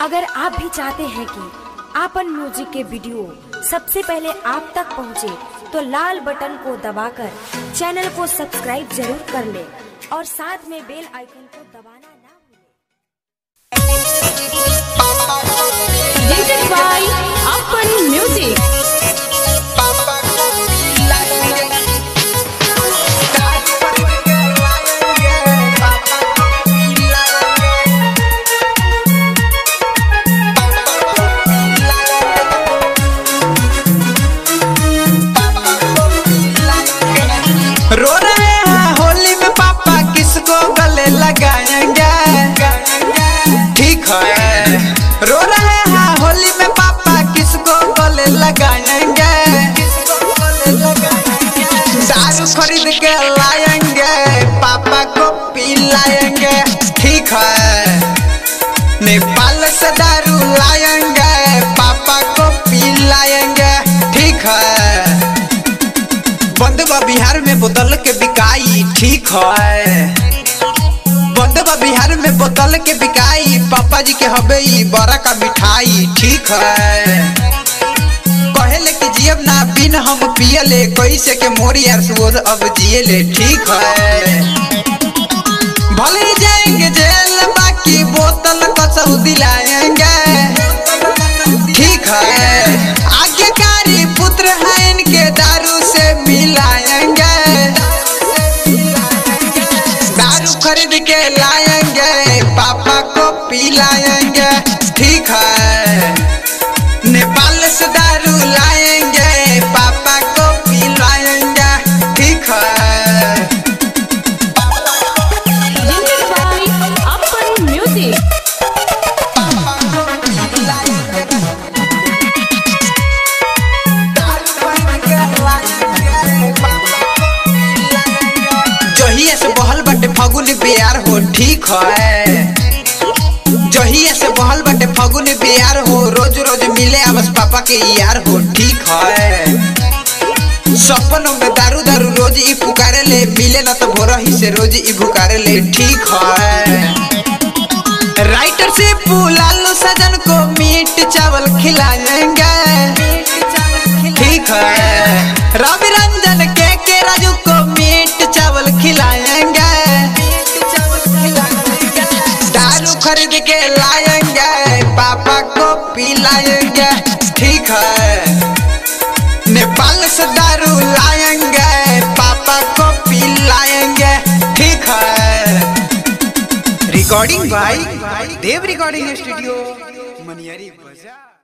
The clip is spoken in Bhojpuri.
अगर आप भी चाहते हैं कि आपन म्यूजिक के वीडियो सबसे पहले आप तक पहुंचे, तो लाल बटन को दबाकर चैनल को सब्सक्राइब जरूर कर ले और साथ में बेल आइकन को दबाना ना भूलें। Presented by Aapan music. रो रहे हैं होली में पापा किसको गले लगाएंगे, ठीक है। रो रहे हैं होली में पापा किसको गले लगाएंगे, दारू खरीद के लाएंगे पापा को पिलाएंगे, ठीक है। नेपाल से दारू लाएंगे पापा को पिलाएंगे, ठीक है। बंद बा बिहार में बोतल के बिकाई, ठीक है। बंद बा बिहार में बोतल के बिकाई, पापा जी के हबे बड़ा का मिठाई, ठीक है। कहेले कि जियब ना बिन हम पियले, कैसे के मोरी यार सुबह अब जियले, ठीक है। भले जाएंगे जेल बाकी बोतल कसौ दिलाएंगे, ठीक है। आज्ञाकारी पुत्र है इनके दारू से मिलाएंगे, दारू खरीद के लाएंगे पापा को पिलाएंगे, ठीक है। नेपाल से दारू लाएंगे पापा को पिलाएंगे, ठीक है। Presented by Aapan music. जहिया से बहल बटे फगुन बियार हो, ठीक है। जहिया से बहल बटे फगुन बियार हो, रोज रोज मिले आवस पापा के यार हो, ठीक है। सपनों में दारू दारू रोज ई पुकारे ले, मिले ना तो भोरा ही से रोज ई भुकारे ले, ठीक है। राइटर से लालू सजन को मीट चावल खिलाएंगे, ठीक है। रवि रंजन के राजू को मीट चावल खिलाएंगे, दारू खरीद के लाएंगे पापा को पिलाएंगे, ठीक है। नेपाल से दारू लाएंगे पापा को पिलाएंगे, ठीक है। रिकॉर्डिंग भाई देव रिकॉर्डिंग स्टूडियो मनियारी बाजार।